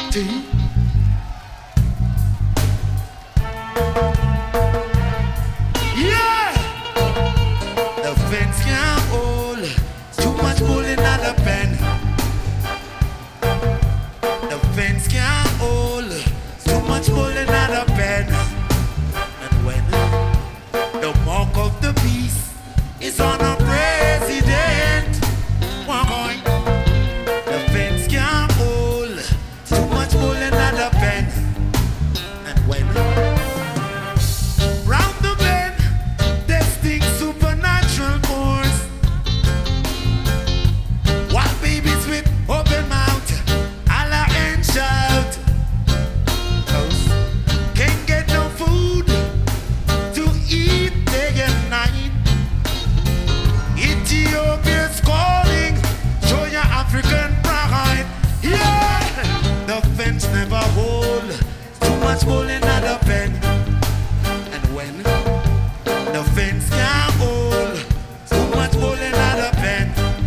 tea. Yeah! The fence can't hold. Too much bullying at the pen. The fence can't hold. Too much bullying at the pen. And when the mark of the beast is on a president, one the fence can't hold. Too much bullying at the pen. And when round the bend, testing supernatural force. While babies with open mouth, holla and shout. 'Cause can't get no food to eat day and night. Ethiopia's calling, show your African pride. Yeah, the fence never hold. Too much bullying at the pen. And when the fence can't hold, too much bullying at the pen.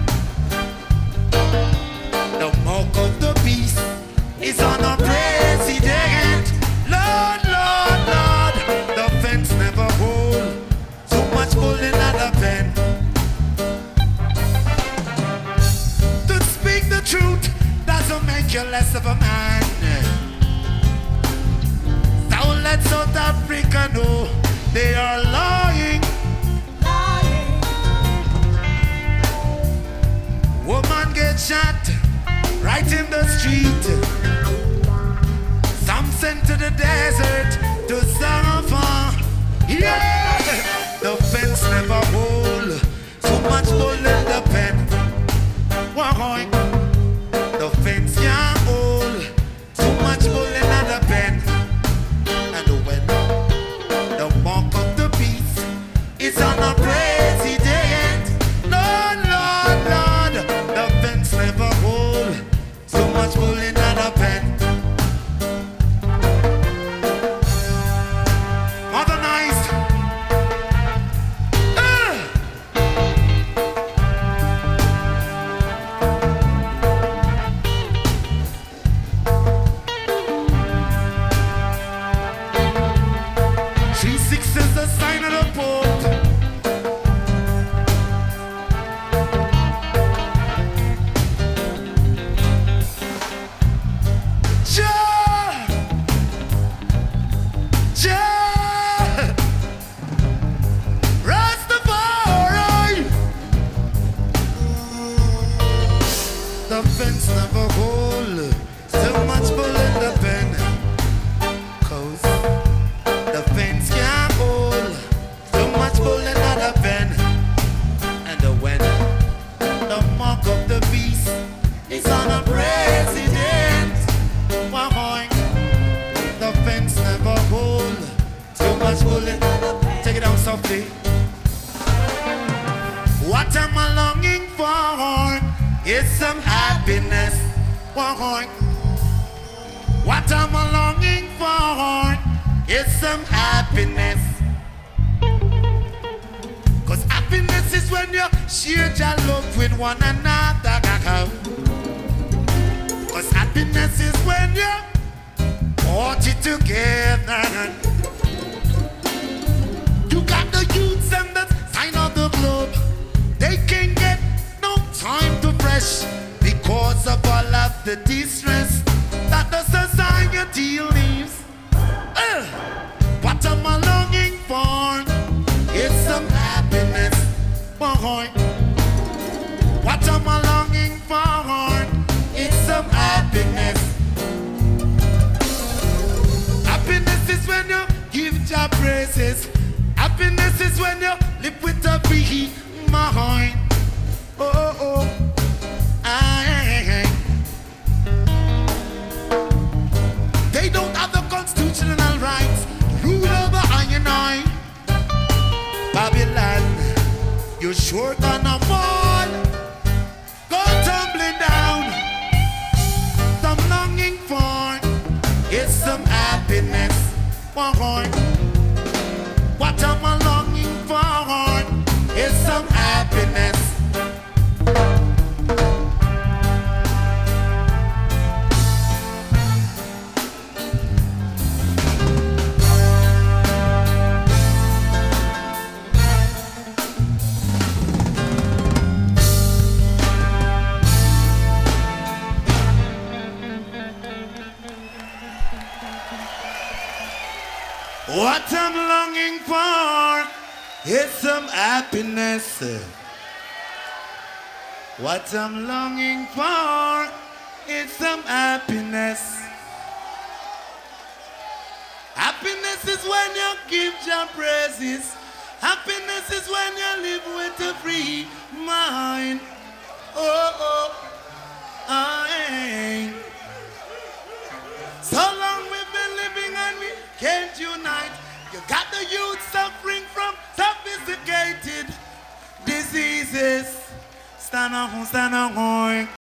The mark of the beast is on a president. Lord, Lord, Lord, the fence never hold. Too much bullying at the pen. To speak the truth doesn't make you less of a man. So let South Africa know they are lying. Woman get shot right in the street. Some sent to the desert to suffer. Yeah, the fence never hold. Too much bull in the pen. Why? The fence can't hold. Too much bull in the pen. And when the mark of the beast is on a president, Lord, Lord, Lord, the fence never hold. Too much bull in the pen. Modernized. G6 is the sign of the Pope. Jah, Jah, Rastafari. The fence never hold. Too much bull in the pen. 'Cause the fence can't hold. Too much bull in the pen. And when the mark of the beast is on a president, why? The fence never hold. Too much bull in the pen. Take it down softly. What am I longing for? Is some happiness. Why? What am I longing for? Is some happiness. 'Cause happiness is when you share your love with one another. 'Cause happiness is when you put it together. You got the youths and the sign of the globe. They can get no time to fresh because of all of the distress that the society leaves. What am I longing for? It's some happiness. Boy. What am I longing for? It's some happiness. Happiness is when you give your praises. Happiness is when you live with a free mind. Oh, oh, oh. Aye. They don't have the constitutional rights. Rule over I and I. Babylon, you're sure gonna fall. Go tumbling down. Some longing for is some happiness. Why? What am I longing for is some happiness. What I'm longing for is some happiness. What I'm longing for is some happiness. Happiness is when you give your praises. Happiness is when you live with a free mind. Aye. So long we've been living and we can't unite. You got the youth suffering from sophisticated diseases. Stand on,